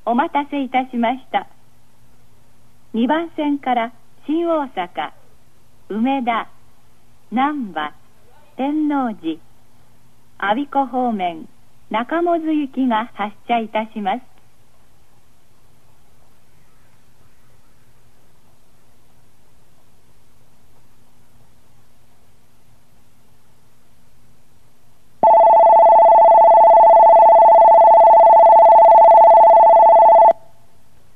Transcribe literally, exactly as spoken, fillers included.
お待たせいたしました。にばん線から新大阪、梅田、難波、天王寺、我孫子方面中百舌行きが発車いたします。